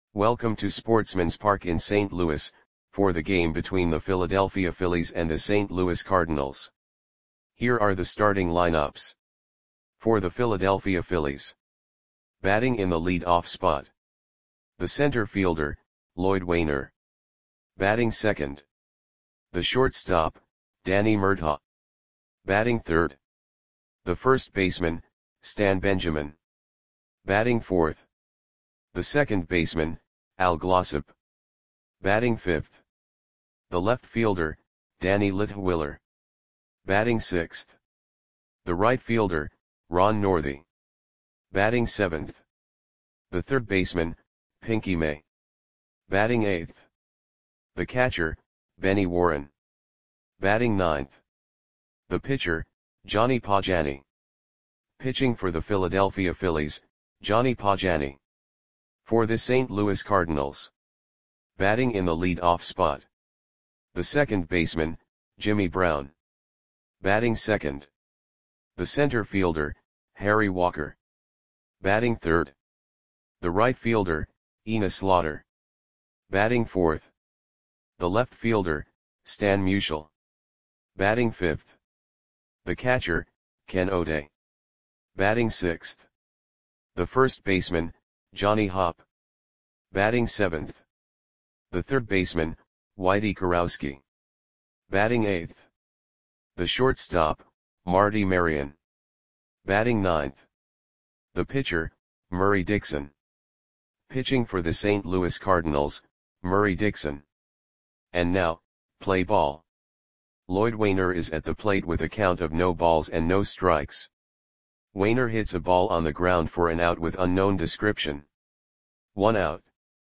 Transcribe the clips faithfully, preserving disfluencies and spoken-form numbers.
Welcome to Sportsman's Park in Saint Louis, for the game between the Philadelphia Phillies and the Saint Louis Cardinals. Here are the starting lineups. For the Philadelphia Phillies. Batting in the lead-off spot. The center fielder, Lloyd Wainer. Batting second. The shortstop, Danny Murtaugh. Batting third. The first baseman, Stan Benjamin. Batting fourth. The second baseman, Al Glossop. Batting fifth. The left fielder, Danny Litwiler. Batting sixth. The right fielder, Ron Northey. Batting seventh. The third baseman, Pinky May. Batting eighth. The catcher, Benny Warren. Batting ninth. The pitcher, Johnny Pagani. Pitching for the Philadelphia Phillies, Johnny Pagani. For the Saint Louis Cardinals. Batting in the lead-off spot. The second baseman, Jimmy Brown. Batting second. The center fielder, Harry Walker. Batting third. The right fielder, Enos Slaughter. Batting fourth. The left fielder, Stan Musial. Batting fifth. The catcher, Ken O'Day. Batting sixth. The first baseman, Johnny Hopp. Batting seventh. The third baseman, Whitey Kurowski. Batting eighth. The shortstop, Marty Marion. Batting ninth. The pitcher, Murray Dixon. Pitching for the Saint Louis Cardinals, Murray Dixon. And now, play ball. Lloyd Wainer is at the plate with a count of no balls and no strikes. Wainer hits a ball on the ground for an out with unknown description. One out.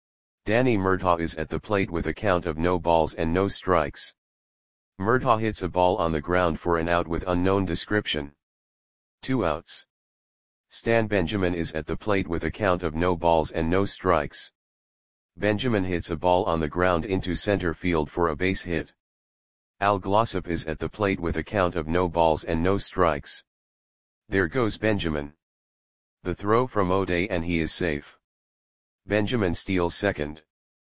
Danny Murtaugh is at the plate with a count of no balls and no strikes. Murtaugh hits a ball on the ground for an out with unknown description. Two outs. Stan Benjamin is at the plate with a count of no balls and no strikes. Benjamin hits a ball on the ground into center field for a base hit. Al Glossop is at the plate with a count of no balls and no strikes. There goes Benjamin. The throw from O'Day and he is safe. Benjamin steals second.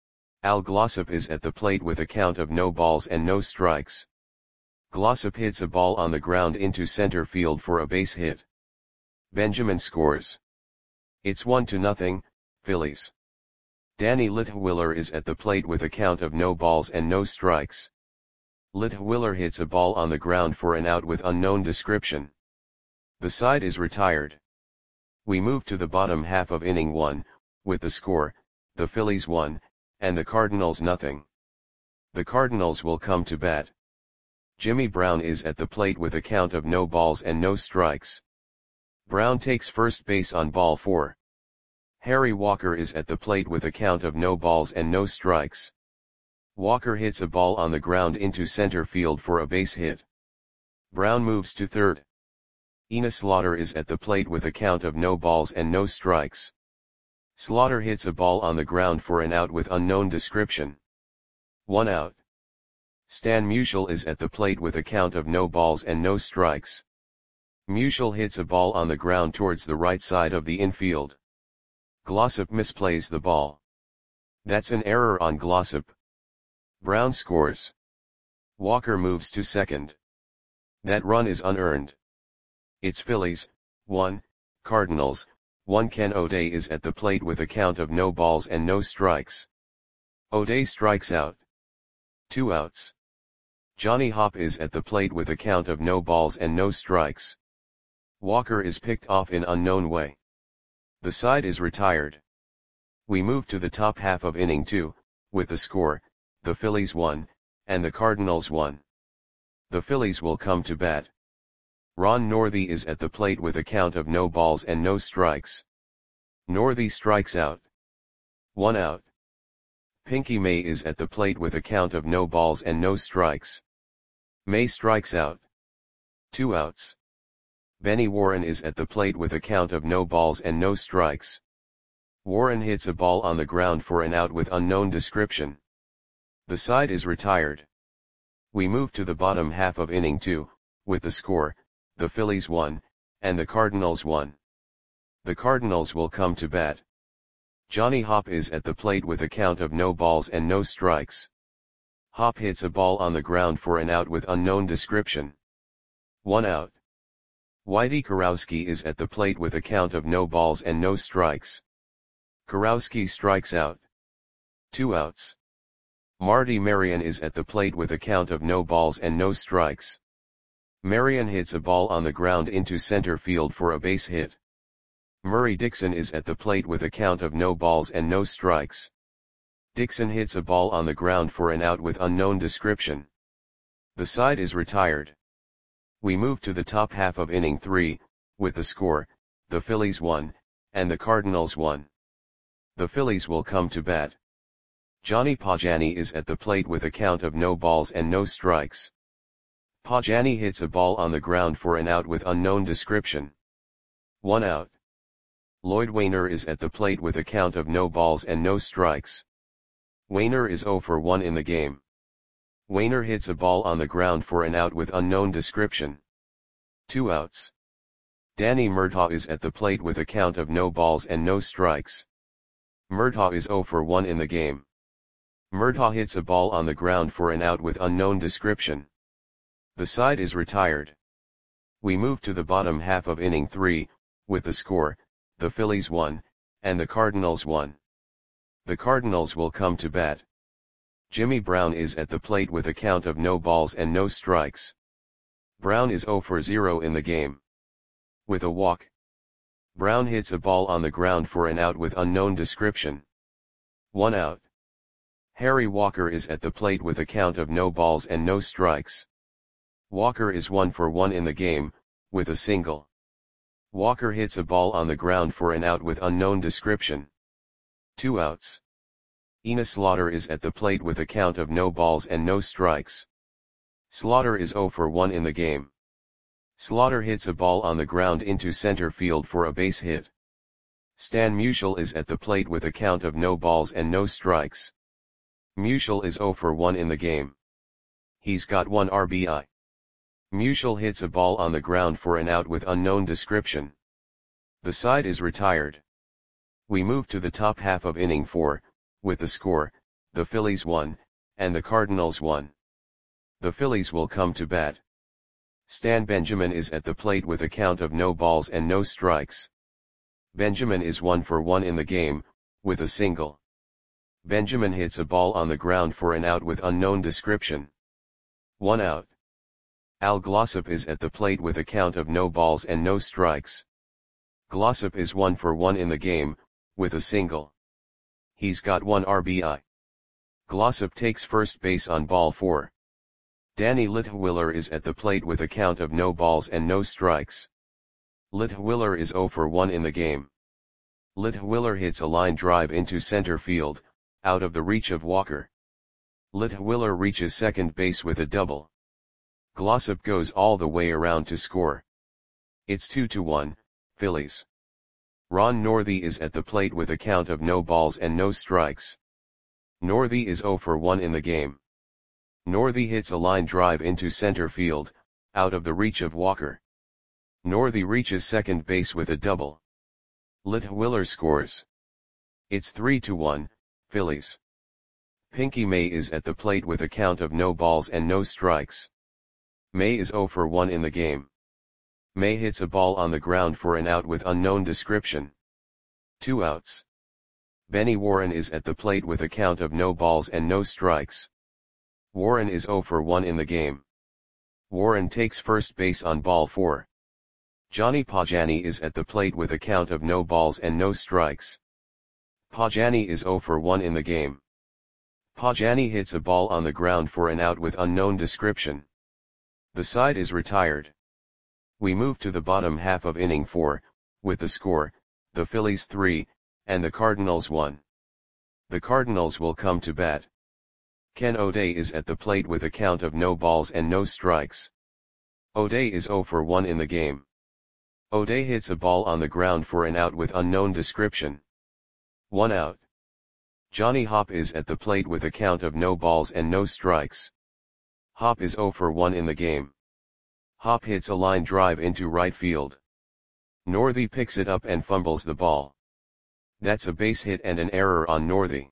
Al Glossop is at the plate with a count of no balls and no strikes. Glossop hits a ball on the ground into center field for a base hit. Benjamin scores. It's one to nothing, Phillies. Danny Litwiler is at the plate with a count of no balls and no strikes. Litwiler hits a ball on the ground for an out with unknown description. The side is retired. We move to the bottom half of inning one, with the score, the Phillies one, and the Cardinals nothing. The Cardinals will come to bat. Jimmy Brown is at the plate with a count of no balls and no strikes. Brown takes first base on ball four. Harry Walker is at the plate with a count of no balls and no strikes. Walker hits a ball on the ground into center field for a base hit. Brown moves to third. Enos Slaughter is at the plate with a count of no balls and no strikes. Slaughter hits a ball on the ground for an out with unknown description. One out. Stan Musial is at the plate with a count of no balls and no strikes. Musial hits a ball on the ground towards the right side of the infield. Glossop misplays the ball. That's an error on Glossop. Brown scores. Walker moves to second. That run is unearned. It's Phillies, one, Cardinals, one. Ken O'Day is at the plate with a count of no balls and no strikes. O'Day strikes out. Two outs. Johnny Hopp is at the plate with a count of no balls and no strikes. Walker is picked off in unknown way. The side is retired. We move to the top half of inning two, with the score, the Phillies one, and the Cardinals one. The Phillies will come to bat. Ron Northey is at the plate with a count of no balls and no strikes. Northey strikes out. One out. Pinky May is at the plate with a count of no balls and no strikes. May strikes out. Two outs. Benny Warren is at the plate with a count of no balls and no strikes. Warren hits a ball on the ground for an out with unknown description. The side is retired. We move to the bottom half of inning two, with the score, the Phillies one, and the Cardinals one. The Cardinals will come to bat. Johnny Hop is at the plate with a count of no balls and no strikes. Hop hits a ball on the ground for an out with unknown description. One out. Whitey Kurowski is at the plate with a count of no balls and no strikes. Kurowski strikes out. Two outs. Marty Marion is at the plate with a count of no balls and no strikes. Marion hits a ball on the ground into center field for a base hit. Murray Dixon is at the plate with a count of no balls and no strikes. Dixon hits a ball on the ground for an out with unknown description. The side is retired. We move to the top half of inning three, with the score, the Phillies won, and the Cardinals won. The Phillies will come to bat. Johnny Pajani is at the plate with a count of no balls and no strikes. Pajani hits a ball on the ground for an out with unknown description. One out. Lloyd Wainer is at the plate with a count of no balls and no strikes. Wainer is oh for one in the game. Wainer hits a ball on the ground for an out with unknown description. Two outs. Danny Murtaugh is at the plate with a count of no balls and no strikes. Murtaugh is oh for one in the game. Murtaugh hits a ball on the ground for an out with unknown description. The side is retired. We move to the bottom half of inning three, with the score, the Phillies won, and the Cardinals won. The Cardinals will come to bat. Jimmy Brown is at the plate with a count of no balls and no strikes. Brown is oh for zero in the game. With a walk. Brown hits a ball on the ground for an out with unknown description. One out. Harry Walker is at the plate with a count of no balls and no strikes. Walker is one for one in the game, with a single. Walker hits a ball on the ground for an out with unknown description. Two outs. Enos Slaughter is at the plate with a count of no balls and no strikes. Slaughter is oh for one in the game. Slaughter hits a ball on the ground into center field for a base hit. Stan Musial is at the plate with a count of no balls and no strikes. Musial is oh for one in the game. He's got one R B I. Musial hits a ball on the ground for an out with unknown description. The side is retired. We move to the top half of inning four, with the score, the Phillies won, and the Cardinals won. The Phillies will come to bat. Stan Benjamin is at the plate with a count of no balls and no strikes. Benjamin is one for one in the game, with a single. Benjamin hits a ball on the ground for an out with unknown description. One out. Al Glossop is at the plate with a count of no balls and no strikes. Glossop is one for one in the game, with a single. He's got one R B I. Glossop takes first base on ball four. Danny Litwiller is at the plate with a count of no balls and no strikes. Litwiller is oh for one in the game. Litwiller hits a line drive into center field, out of the reach of Walker. Litwiller reaches second base with a double. Glossop goes all the way around to score. It's two to one, Phillies. Ron Northey is at the plate with a count of no balls and no strikes. Northey is oh for one in the game. Northey hits a line drive into center field, out of the reach of Walker. Northey reaches second base with a double. Litwiller scores. It's three to one, Phillies. Pinky May is at the plate with a count of no balls and no strikes. May is oh for one in the game. May hits a ball on the ground for an out with unknown description. Two outs. Benny Warren is at the plate with a count of no balls and no strikes. Warren is oh for one in the game. Warren takes first base on ball four. Johnny Pajani is at the plate with a count of no balls and no strikes. Pajani is oh for one in the game. Pajani hits a ball on the ground for an out with unknown description. The side is retired. We move to the bottom half of inning four, with the score, the Phillies three, and the Cardinals one. The Cardinals will come to bat. Ken O'Day is at the plate with a count of no balls and no strikes. O'Day is oh for one in the game. O'Day hits a ball on the ground for an out with unknown description. One out. Johnny Hop is at the plate with a count of no balls and no strikes. Hop is oh for one in the game. Hop hits a line drive into right field. Northey picks it up and fumbles the ball. That's a base hit and an error on Northey.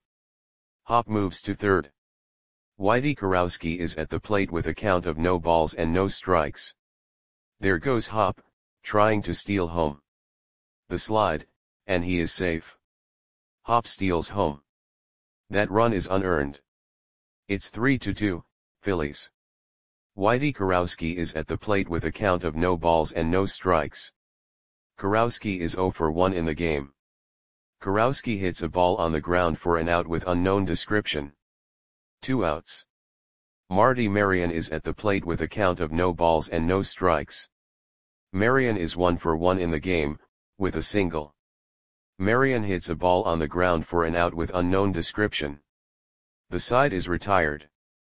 Hop moves to third. Whitey Kurowski is at the plate with a count of no balls and no strikes. There goes Hop, trying to steal home. The slide, and he is safe. Hop steals home. That run is unearned. It's three to two, Phillies. Whitey Kurowski is at the plate with a count of no balls and no strikes. Kurowski is zero for one in the game. Kurowski hits a ball on the ground for an out with unknown description. Two outs. Marty Marion is at the plate with a count of no balls and no strikes. Marion is one for one in the game, with a single. Marion hits a ball on the ground for an out with unknown description. The side is retired.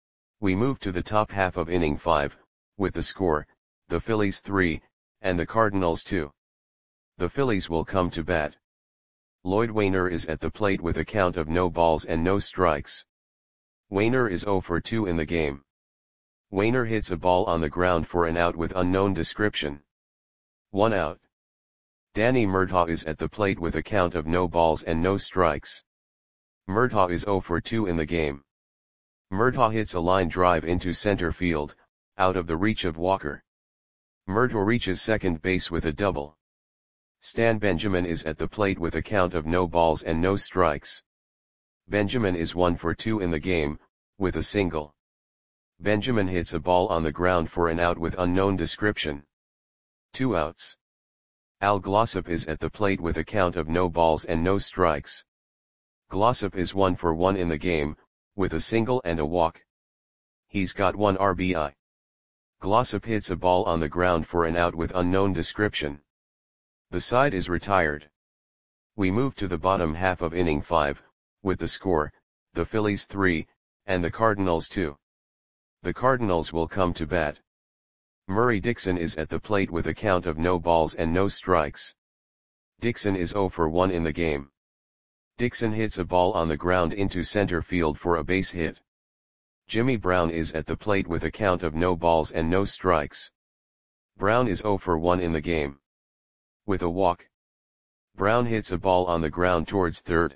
We move to the top half of inning five, with the score, the Phillies three, and the Cardinals two. The Phillies will come to bat. Lloyd Wainer is at the plate with a count of no balls and no strikes. Wainer is zero for two in the game. Wainer hits a ball on the ground for an out with unknown description. One out. Danny Murtaugh is at the plate with a count of no balls and no strikes. Murtaugh is zero for two in the game. Murtaugh hits a line drive into center field, out of the reach of Walker. Murtaugh reaches second base with a double. Stan Benjamin is at the plate with a count of no balls and no strikes. Benjamin is one for two in the game, with a single. Benjamin hits a ball on the ground for an out with unknown description. Two outs. Al Glossop is at the plate with a count of no balls and no strikes. Glossop is one for one in the game, with a single and a walk. He's got one R B I. Glossop hits a ball on the ground for an out with unknown description. The side is retired. We move to the bottom half of inning five, with the score, the Phillies three, and the Cardinals two. The Cardinals will come to bat. Murray Dixon is at the plate with a count of no balls and no strikes. Dixon is zero for one in the game. Dixon hits a ball on the ground into center field for a base hit. Jimmy Brown is at the plate with a count of no balls and no strikes. Brown is zero for one in the game. With a walk. Brown hits a ball on the ground towards third.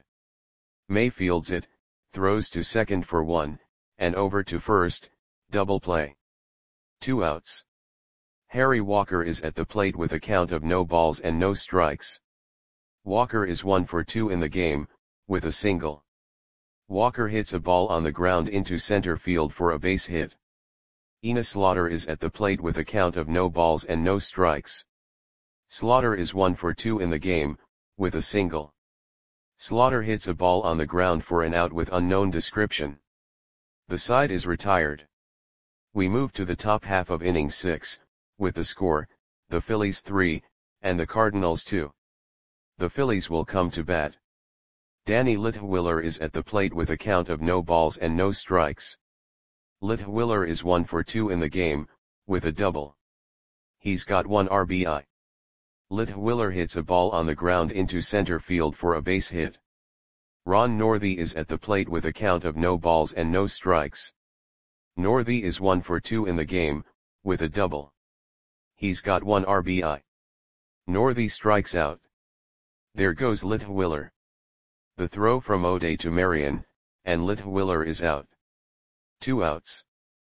May fields it, throws to second for one, and over to first, double play. Two outs. Harry Walker is at the plate with a count of no balls and no strikes. Walker is one for two in the game, with a single. Walker hits a ball on the ground into center field for a base hit. Enos Slaughter is at the plate with a count of no balls and no strikes. Slaughter is one for two in the game, with a single. Slaughter hits a ball on the ground for an out with unknown description. The side is retired. We move to the top half of inning six, with the score, the Phillies three, and the Cardinals two. The Phillies will come to bat. Danny Litwiller is at the plate with a count of no balls and no strikes. Litwiller is one for two in the game, with a double. He's got one R B I. Litwiller hits a ball on the ground into center field for a base hit. Ron Northey is at the plate with a count of no balls and no strikes. Northey is one for two in the game, with a double. He's got one R B I. Northey strikes out. There goes Litwiller. The throw from O'Day to Marion, and Litwiller is out. Two outs.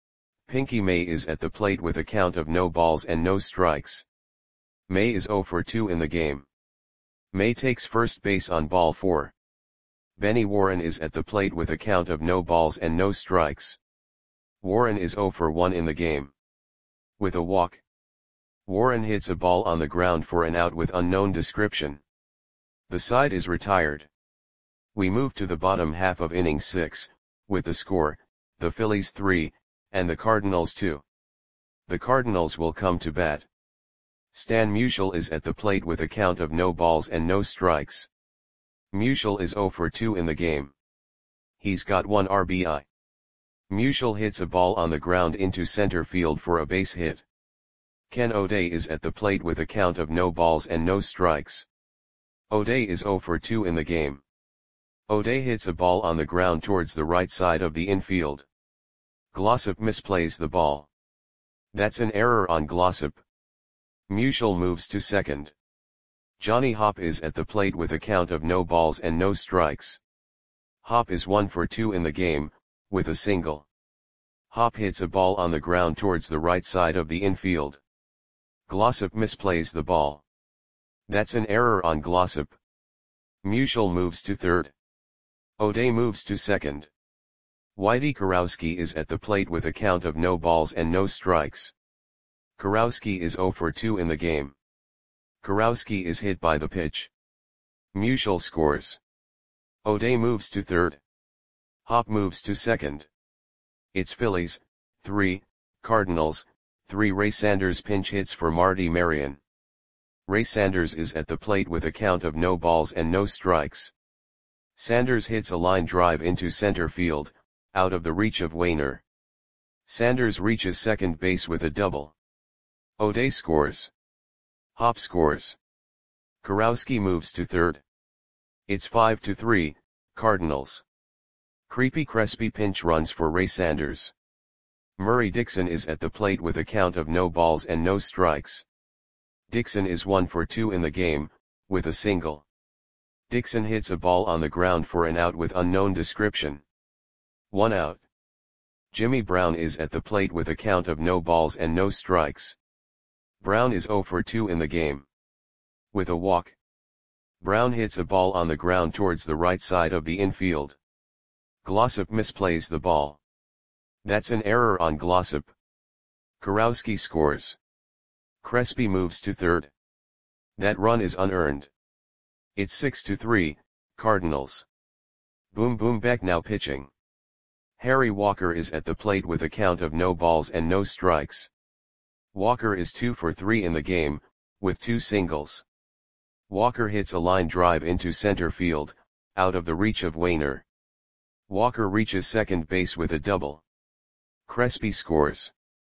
Pinky May is at the plate with a count of no balls and no strikes. May is zero for two in the game. May takes first base on ball four. Benny Warren is at the plate with a count of no balls and no strikes. Warren is zero for one in the game. With a walk. Warren hits a ball on the ground for an out with unknown description. The side is retired. We move to the bottom half of inning six, with the score, the Phillies three, and the Cardinals two. The Cardinals will come to bat. Stan Musial is at the plate with a count of no balls and no strikes. Musial is zero for two in the game. He's got one R B I. Musial hits a ball on the ground into center field for a base hit. Ken O'Day is at the plate with a count of no balls and no strikes. O'Day is zero for two in the game. O'Day hits a ball on the ground towards the right side of the infield. Glossop misplays the ball. That's an error on Glossop. Musial moves to second. Johnny Hopp is at the plate with a count of no balls and no strikes. Hopp is one for two in the game, with a single. Hopp hits a ball on the ground towards the right side of the infield. Glossop misplays the ball. That's an error on Glossop. Musial moves to third. O'Day moves to second. Whitey Kurowski is at the plate with a count of no balls and no strikes. Kurowski is zero for two in the game. Kurowski is hit by the pitch. Musial scores. O'Day moves to third. Hopp moves to second. It's Phillies, three, Cardinals, three. Ray Sanders pinch hits for Marty Marion. Ray Sanders is at the plate with a count of no balls and no strikes. Sanders hits a line drive into center field, out of the reach of Wainer. Sanders reaches second base with a double. O'Day scores. Hopp scores. Kurowski moves to third. It's five to three, Cardinals. Creepy Crespi pinch runs for Ray Sanders. Murray Dixon is at the plate with a count of no balls and no strikes. Dixon is one for two in the game, with a single. Dixon hits a ball on the ground for an out with unknown description. One out. Jimmy Brown is at the plate with a count of no balls and no strikes. Brown is zero for two in the game. With a walk. Brown hits a ball on the ground towards the right side of the infield. Glossop misplays the ball. That's an error on Glossop. Kurowski scores. Crespi moves to third. That run is unearned. It's six to three, Cardinals. Boom Boom Beck now pitching. Harry Walker is at the plate with a count of no balls and no strikes. Walker is two for three in the game, with two singles. Walker hits a line drive into center field, out of the reach of Wainer. Walker reaches second base with a double. Crespi scores.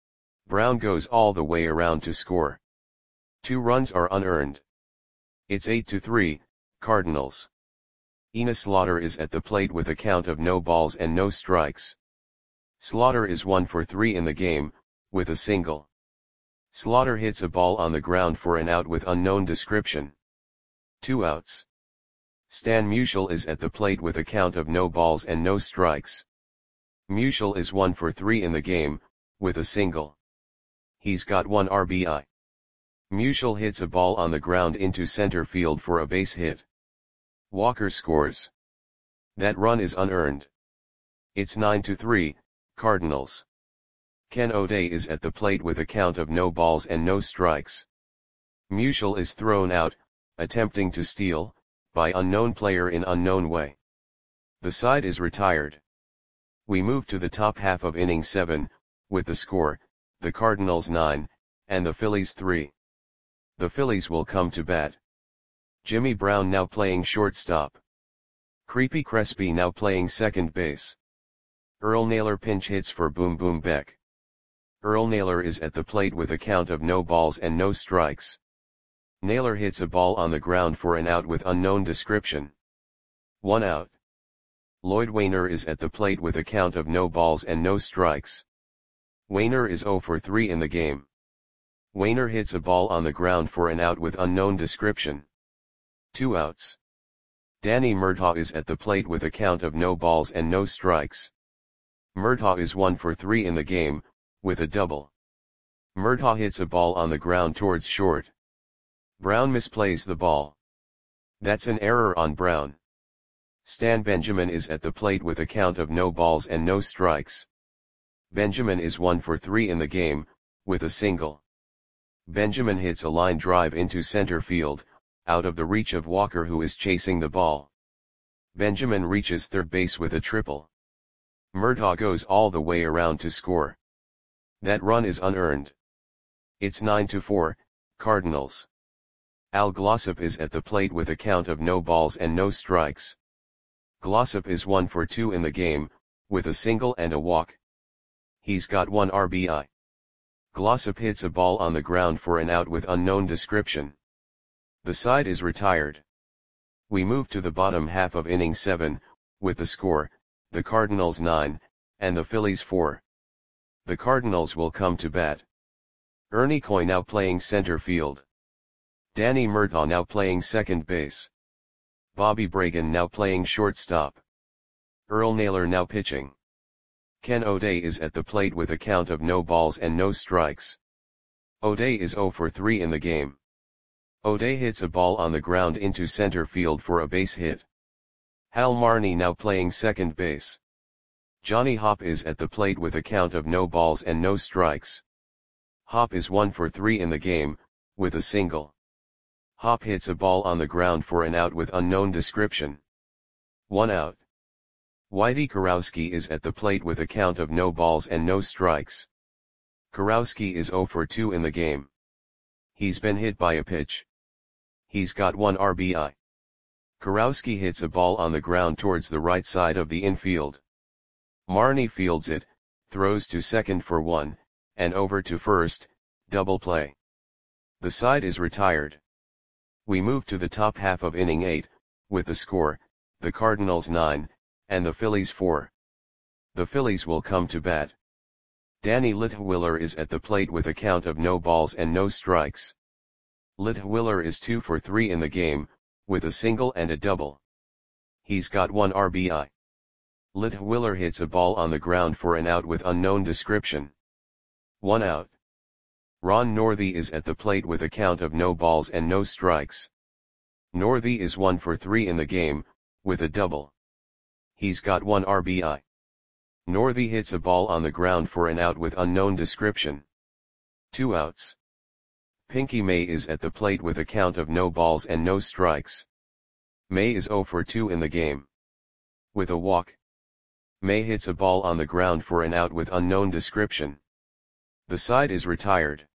Brown goes all the way around to score. Two runs are unearned. It's eight to three, Cardinals. Enos Slaughter is at the plate with a count of no balls and no strikes. Slaughter is one for three in the game, with a single. Slaughter hits a ball on the ground for an out with unknown description. Two outs. Stan Musial is at the plate with a count of no balls and no strikes. Musial is one for three in the game, with a single. He's got one R B I. Musial hits a ball on the ground into center field for a base hit. Walker scores. That run is unearned. It's nine to three, Cardinals. Ken O'Day is at the plate with a count of no balls and no strikes. Musial is thrown out, attempting to steal, by unknown player in unknown way. The side is retired. We move to the top half of inning seven, with the score, the Cardinals nine, and the Phillies three. The Phillies will come to bat. Jimmy Brown now playing shortstop. Creepy Crespi now playing second base. Earl Naylor pinch hits for Boom Boom Beck. Earl Naylor is at the plate with a count of no balls and no strikes. Naylor hits a ball on the ground for an out with unknown description. One out. Lloyd Wainer is at the plate with a count of no balls and no strikes. Wainer is zero for three in the game. Wainer hits a ball on the ground for an out with unknown description. Two outs. Danny Murtaugh is at the plate with a count of no balls and no strikes. Murtaugh is one for three in the game, with a double. Murtaugh hits a ball on the ground towards short. Brown misplays the ball. That's an error on Brown. Stan Benjamin is at the plate with a count of no balls and no strikes. Benjamin is one for three in the game, with a single. Benjamin hits a line drive into center field, out of the reach of Walker who is chasing the ball. Benjamin reaches third base with a triple. Murtaugh goes all the way around to score. That run is unearned. It's nine to four, Cardinals. Al Glossop is at the plate with a count of no balls and no strikes. Glossop is one for two in the game, with a single and a walk. He's got one R B I. Glossop hits a ball on the ground for an out with unknown description. The side is retired. We move to the bottom half of inning seven, with the score, the Cardinals nine, and the Phillies four. The Cardinals will come to bat. Ernie Coy now playing center field. Danny Murtaugh now playing second base. Bobby Bragan now playing shortstop. Earl Naylor now pitching. Ken O'Day is at the plate with a count of no balls and no strikes. O'Day is zero for three in the game. O'Day hits a ball on the ground into center field for a base hit. Hal Marney now playing second base. Johnny Hopp is at the plate with a count of no balls and no strikes. Hopp is one for three in the game, with a single. Hopp hits a ball on the ground for an out with unknown description. One out. Whitey Kurowski is at the plate with a count of no balls and no strikes. Kurowski is zero for two in the game. He's been hit by a pitch. He's got one R B I. Kurowski hits a ball on the ground towards the right side of the infield. Marney fields it, throws to second for one, and over to first, double play. The side is retired. We move to the top half of inning eight, with the score, the Cardinals nine, and the Phillies four. The Phillies will come to bat. Danny Litwiller is at the plate with a count of no balls and no strikes. Litwiller is two for three in the game, with a single and a double. He's got one R B I. Litwiller hits a ball on the ground for an out with unknown description. One out. Ron Northey is at the plate with a count of no balls and no strikes. Northey is one for three in the game, with a double. He's got one R B I. Northey hits a ball on the ground for an out with unknown description. Two outs. Pinky May is at the plate with a count of no balls and no strikes. May is zero for two in the game. With a walk. May hits a ball on the ground for an out with unknown description. The side is retired.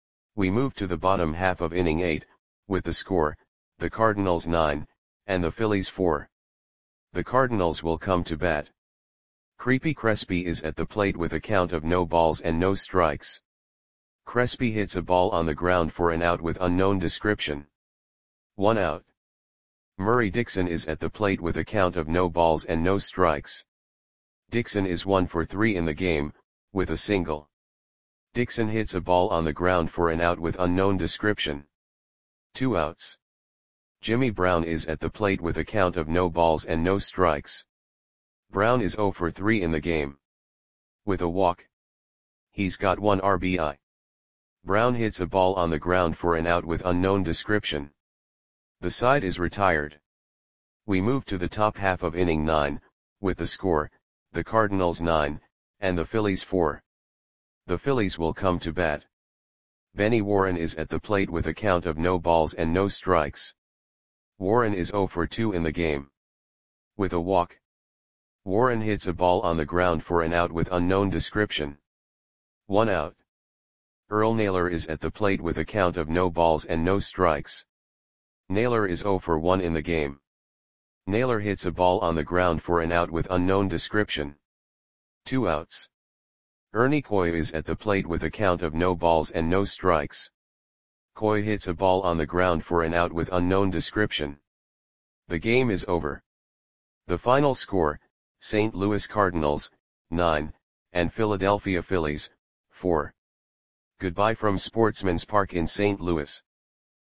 We move to the bottom half of inning eight, with the score, the Cardinals nine, and the Phillies four. The Cardinals will come to bat. Creepy Crespi is at the plate with a count of no balls and no strikes. Crespi hits a ball on the ground for an out with unknown description. One out. Murray Dixon is at the plate with a count of no balls and no strikes. Dixon is one for three in the game, with a single. Dixon hits a ball on the ground for an out with unknown description. Two outs. Jimmy Brown is at the plate with a count of no balls and no strikes. Brown is zero for three in the game. With a walk. He's got one R B I. Brown hits a ball on the ground for an out with unknown description. The side is retired. We move to the top half of inning nine, with the score, the Cardinals nine, and the Phillies four. The Phillies will come to bat. Benny Warren is at the plate with a count of no balls and no strikes. Warren is zero for two in the game. With a walk. Warren hits a ball on the ground for an out with unknown description. One out. Earl Naylor is at the plate with a count of no balls and no strikes. Naylor is zero for one in the game. Naylor hits a ball on the ground for an out with unknown description. Two outs. Ernie Coy is at the plate with a count of no balls and no strikes. Coy hits a ball on the ground for an out with unknown description. The game is over. The final score, Saint Louis Cardinals, nine, and Philadelphia Phillies, four. Goodbye from Sportsman's Park in Saint Louis.